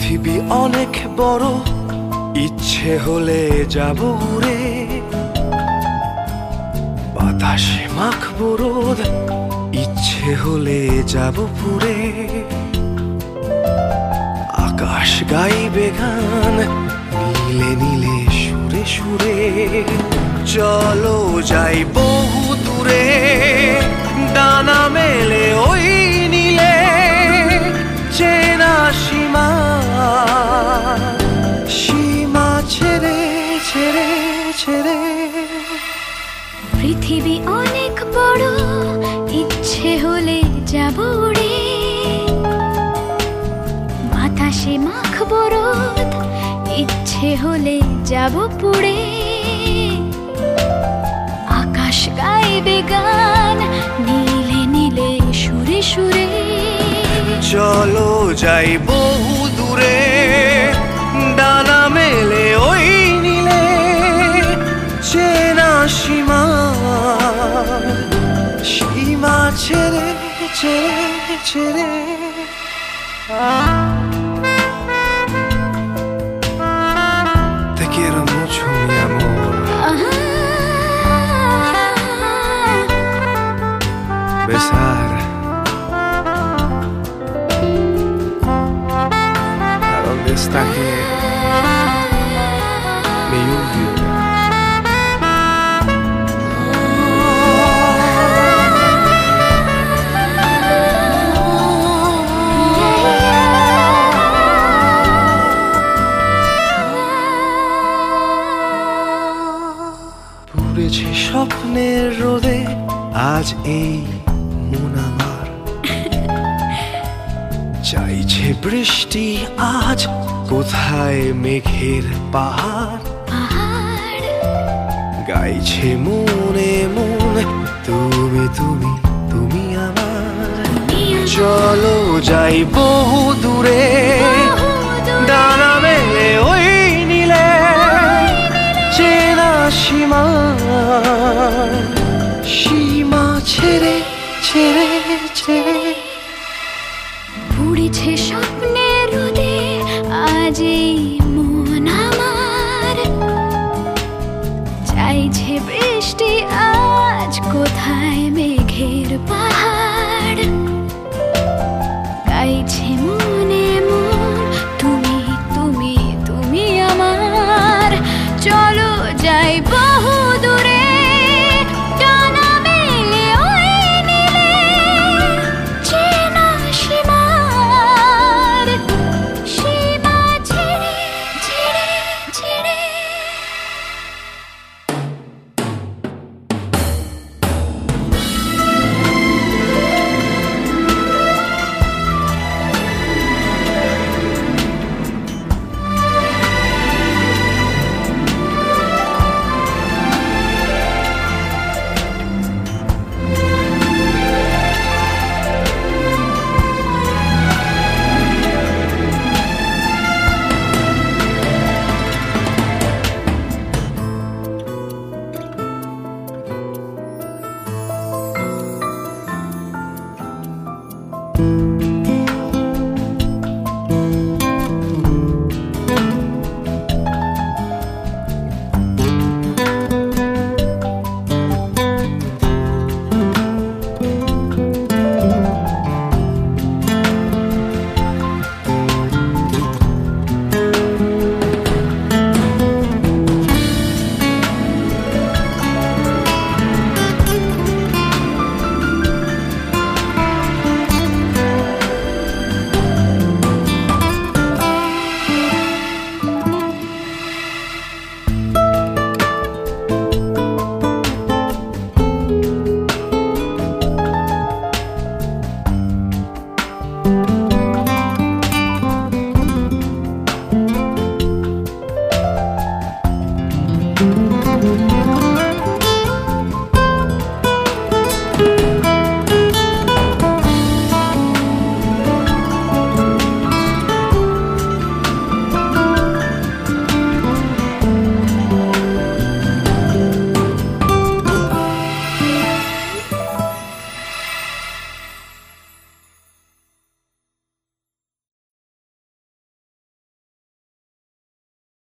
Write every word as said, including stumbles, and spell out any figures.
পৃথিবী অনেক বড়, ইচ্ছে হলে যাব উড়ে। বাতাসে মাখবো রোদ, ইচ্ছে হলে যাব পুড়ে। আকাশ গাইবে গান, নীলে নীলে সুরে সুরে। চলো যাই বহু দূরে, ডানা মেলে ওই নীলে। চেনা সীমা, সীমা ছেড়ে ছেড়ে ছেড়ে। পৃথিবী অনেক বড়, ইচ্ছে হলে যাব উড়ে। বাতাসে মাখবো রোদ, ইচ্ছে হলে যাব পুড়ে। আকাশ গাইবে গান, নীলে নীলে সুরে সুরে। চলো যাই বহু দূরে, ডানা মেলে ওই নীলে। চেনা সীমা, সীমা ছেড়ে ছেড়ে ছেড়ে। Te quiero mucho, mi amor. Besar. ¿A dónde está que mi lluvia? পুড়েছে স্বপ্নের রোদে আজ এই মন আমার। চাইছে বৃষ্টি আজ, কোথায় মেঘের পাহাড়। গাইছে মনে মন, তুমি তুমি তুমি আমার। চলো যাই বহু দূরে, ডানা মেলে ওই নীলে। চেনা সীমা, সীমা ছেড়ে ছেড়ে ছেড়ে। পুড়েছে স্বপ্নের রোদে আজ এই মন আমার। চাইছে বৃষ্টি আজ, কোথায় মেঘের পাহাড়।